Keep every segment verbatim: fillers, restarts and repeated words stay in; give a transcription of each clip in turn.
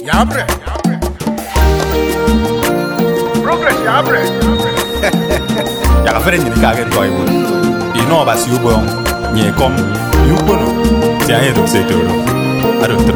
Yabre. Progress yabre. Ya ka fere nyini ka ke toy wo. Ino ba si ubo nye kom yubo no. Ti aye do se to ro. Ado tro.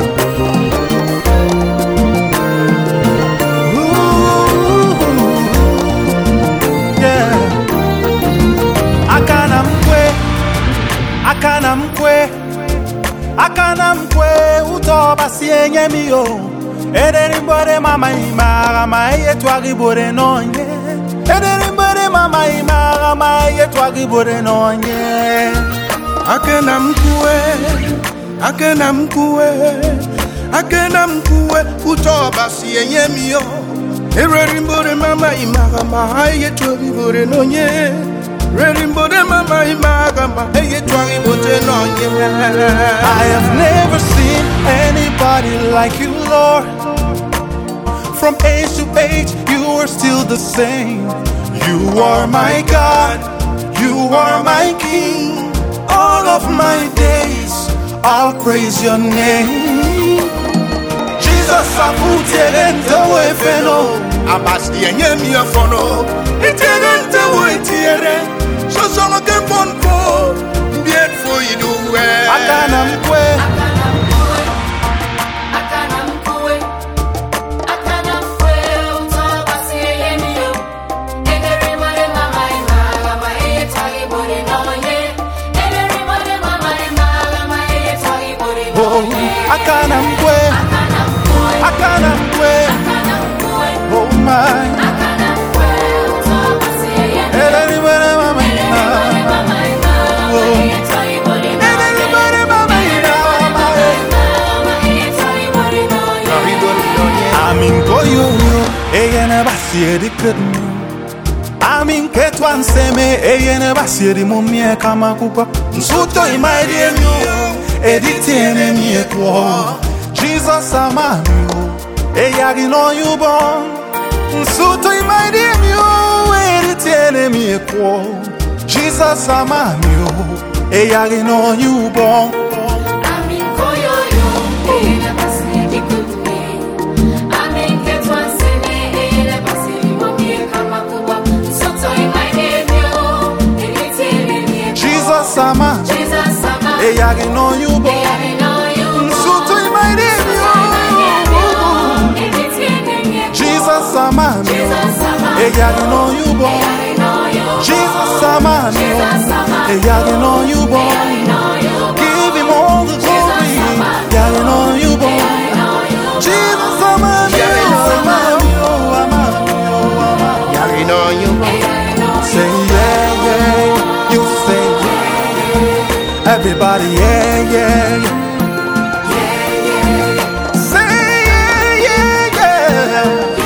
Akana mkwe, akana mkwe, akana mkwe, utoba sienye miyo. Ederi mbore mama ima, ma ye twagi bore nonye. Ederi mbore mama ima, ma ye twagi bore nonye. Akana mkwe, akana mkwe, akana mkwe, utoba sienye miyo. Ederi mbore mama ima, ma ye twagi bore nonye. Remember mama imagama eye twagi bote nonye. I have never seen anybody like you, Lord. From age to age, you are still the same. You are my God, you are my King. All of my days, I'll praise your name. Jesus, I put it in the way for no. Abasti enye mi afono. Iterente wo itiere. So so no get one for. Bien for you do well. Akana mkwe. Akana mkwe. Akana mkwe. Utoba siye miyo. Ederi mbore mama ima. Gama eye twagi bore nonye. Ederi mbore mama ima. Gama eye twagi bore nonye. Akana mkwe. Akana mkwe. Akana mkwe. Akana mkwe. Oh my. Akana mkwe. Utoba siye miyo. Ederi mbore mama ima. Amin koyo eyene basieri kedmu. Amin ketwan seme eyene basieri mumie kama kupa. Nsuto imaidi enyo editiene mietwo. Jesus amanu eyagi no yubon. Nsuto imaidi enyo editiene mietwo. Jesus amanu eyagi no yubon. Amin koyo yo eyene basieri kedmu. Sama, eyagi no yubo. Nsuto imaidi yo. Jesus sama, eyagi no yubo. Jesus sama, eyagi no yubo. Give him all the glory, eyagi no yubo. Jesus sama, Yari no you. say yeah yeah, you say yeah. Everybody, yeah, yeah, yeah. Say yeah, yeah, yeah.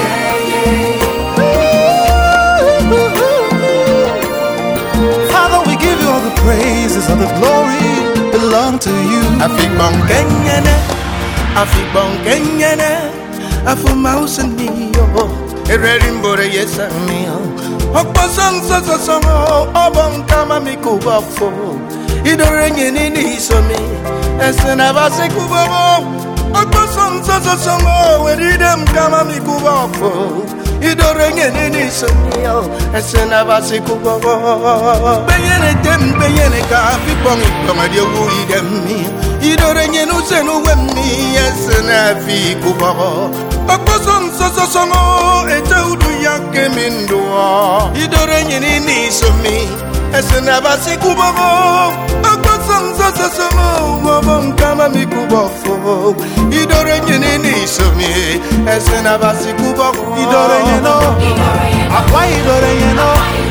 Father, we give you all the praises and the glory belong to you. Afi bon kenyene, afi bon kenyene, afu mouse ni yo. Ereri mbore yesa mi yo. Okpo song so so song obon kama mi kubafo. Idorenye nini isomi esena base kubobo. Okpo song so so song weridem kama mi kubafo. Idorenye nini isomi esena base kubobo. Beyene dem beyene ka pipong ipong adio wuri dem mi. Idorenye no senu wemmi esena fi kubobo. Okpo song so so song ete udu yake mindua. Idorenye nini isomi esena base kubobo. Okpo song so so song wabon kama mi kubofo. Idorenye nini isomi esena base kubobo. Idorenye no, akwa idorenye no.